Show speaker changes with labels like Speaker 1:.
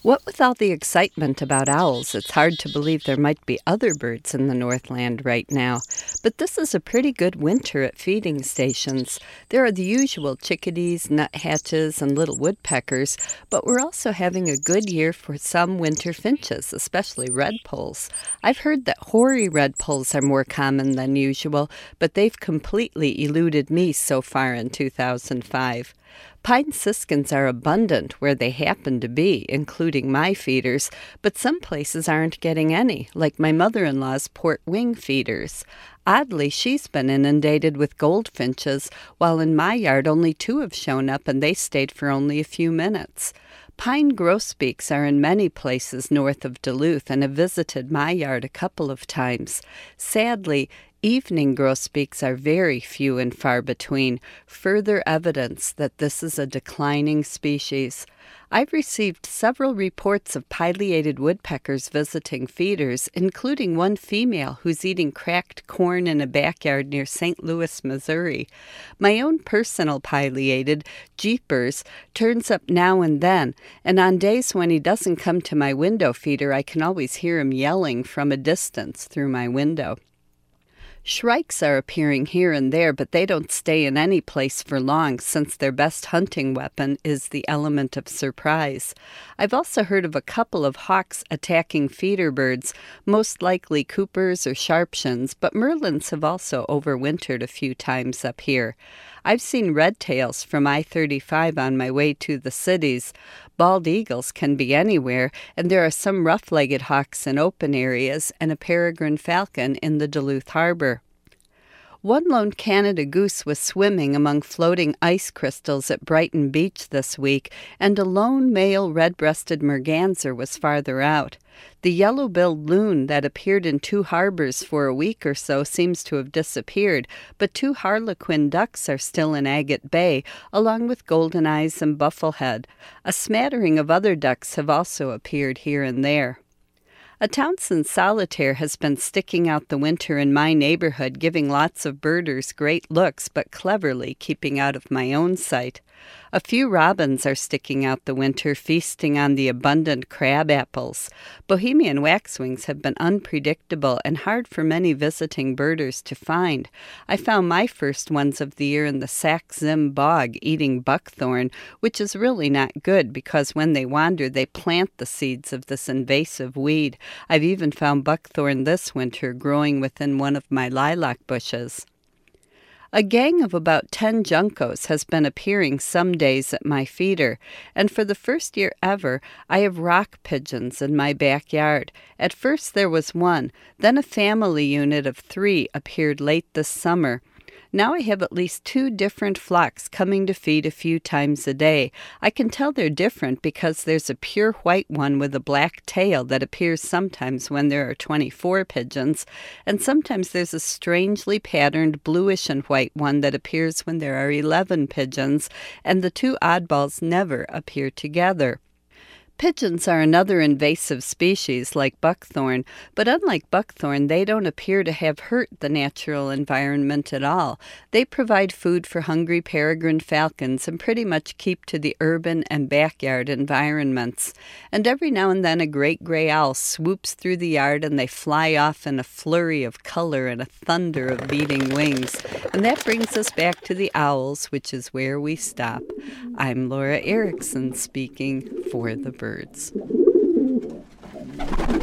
Speaker 1: What with all the excitement about owls, it's hard to believe there might be other birds in the Northland right now. But this is a pretty good winter at feeding stations. There are the usual chickadees, nuthatches, and little woodpeckers, but we're also having a good year for some winter finches, especially redpolls. I've heard that hoary redpolls are more common than usual, but they've completely eluded me so far in 2005. Pine siskins are abundant where they happen to be, including my feeders, but some places aren't getting any, like my mother-in-law's port wing feeders. Oddly, she's been inundated with goldfinches, while in my yard only two have shown up and they stayed for only a few minutes. Pine grosbeaks are in many places north of Duluth and have visited my yard a couple of times. Sadly, evening grosbeaks are very few and far between, further evidence that this is a declining species. I've received several reports of pileated woodpeckers visiting feeders, including one female who's eating cracked corn in a backyard near St. Louis, Missouri. My own personal pileated, Jeepers, turns up now and then, and on days when he doesn't come to my window feeder, I can always hear him yelling from a distance through my window. Shrikes are appearing here and there, but they don't stay in any place for long since their best hunting weapon is the element of surprise. I've also heard of a couple of hawks attacking feeder birds, most likely Coopers or Sharpshins, but merlins have also overwintered a few times up here. I've seen redtails from I-35 on my way to the cities. Bald eagles can be anywhere, and there are some rough-legged hawks in open areas and a peregrine falcon in the Duluth harbor. One lone Canada goose was swimming among floating ice crystals at Brighton Beach this week, and a lone male red-breasted merganser was farther out. The yellow-billed loon that appeared in two harbors for a week or so seems to have disappeared, but two harlequin ducks are still in Agate Bay, along with golden eyes and bufflehead. A smattering of other ducks have also appeared here and there. A Townsend solitaire has been sticking out the winter in my neighborhood, giving lots of birders great looks, but cleverly keeping out of my own sight. A few robins are sticking out the winter, feasting on the abundant crab apples. Bohemian waxwings have been unpredictable and hard for many visiting birders to find. I found my first ones of the year in the Sax-Zim bog eating buckthorn, which is really not good because when they wander they plant the seeds of this invasive weed. I've even found buckthorn this winter growing within one of my lilac bushes. A gang of about 10 juncos has been appearing some days at my feeder, and for the first year ever, I have rock pigeons in my backyard. At first there was one, then a family unit of 3 appeared late this summer. Now I have at least 2 different flocks coming to feed a few times a day. I can tell they're different because there's a pure white one with a black tail that appears sometimes when there are 24 pigeons, and sometimes there's a strangely patterned bluish and white one that appears when there are 11 pigeons, and the 2 oddballs never appear together. Pigeons are another invasive species like buckthorn, but unlike buckthorn, they don't appear to have hurt the natural environment at all. They provide food for hungry peregrine falcons and pretty much keep to the urban and backyard environments. And every now and then a great gray owl swoops through the yard and they fly off in a flurry of color and a thunder of beating wings. And that brings us back to the owls, which is where we stop. I'm Laura Erickson speaking for the birds.